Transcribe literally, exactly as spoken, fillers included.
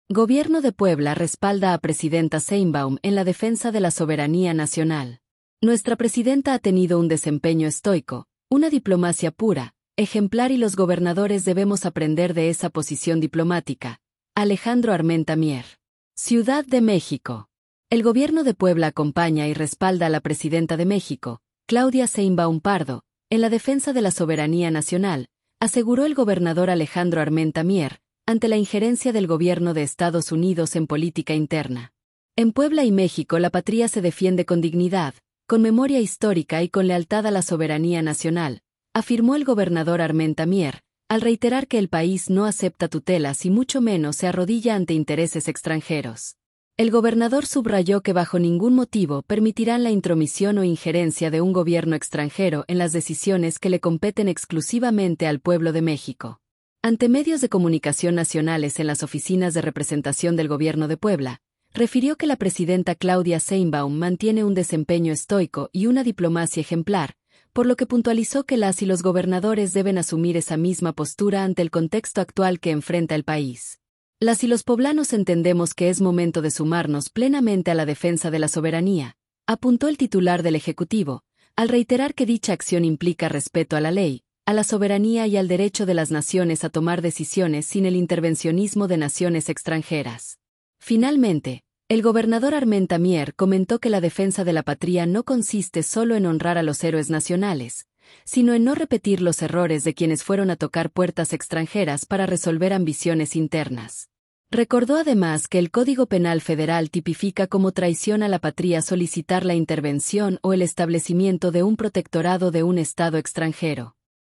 Gobierno de Puebla respalda a Presidenta Sheinbaum en la defensa de la soberanía nacional. Nuestra presidenta ha tenido un desempeño estoico, una diplomacia pura, ejemplar y los gobernadores debemos aprender de esa posición diplomática. Alejandro Armenta Mier. Ciudad de México. El Gobierno de Puebla acompaña y respalda a la Presidenta de México, Claudia Sheinbaum Pardo, en la defensa de la soberanía nacional, aseguró el gobernador Alejandro Armenta Mier, ante la injerencia del gobierno de Estados Unidos en política interna. En Puebla y México la patria se defiende con dignidad, con memoria histórica y con lealtad a la soberanía nacional, afirmó el gobernador Armenta Mier, al reiterar que el país no acepta tutelas y mucho menos se arrodilla ante intereses extranjeros. El gobernador subrayó que bajo ningún motivo permitirán la intromisión o injerencia de un gobierno extranjero en las decisiones que le competen exclusivamente al pueblo de México. Ante medios de comunicación nacionales en las oficinas de representación del Gobierno de Puebla, refirió que la presidenta Claudia Sheinbaum mantiene un desempeño estoico y una diplomacia ejemplar, por lo que puntualizó que las y los gobernadores deben asumir esa misma postura ante el contexto actual que enfrenta el país. Las y los poblanos entendemos que es momento de sumarnos plenamente a la defensa de la soberanía, apuntó el titular del Ejecutivo, al reiterar que dicha acción implica respeto a la ley, a la soberanía y al derecho de las naciones a tomar decisiones sin el intervencionismo de naciones extranjeras. Finalmente, el gobernador Armenta Mier comentó que la defensa de la patria no consiste solo en honrar a los héroes nacionales, sino en no repetir los errores de quienes fueron a tocar puertas extranjeras para resolver ambiciones internas. Recordó además que el Código Penal Federal tipifica como traición a la patria solicitar la intervención o el establecimiento de un protectorado de un Estado extranjero.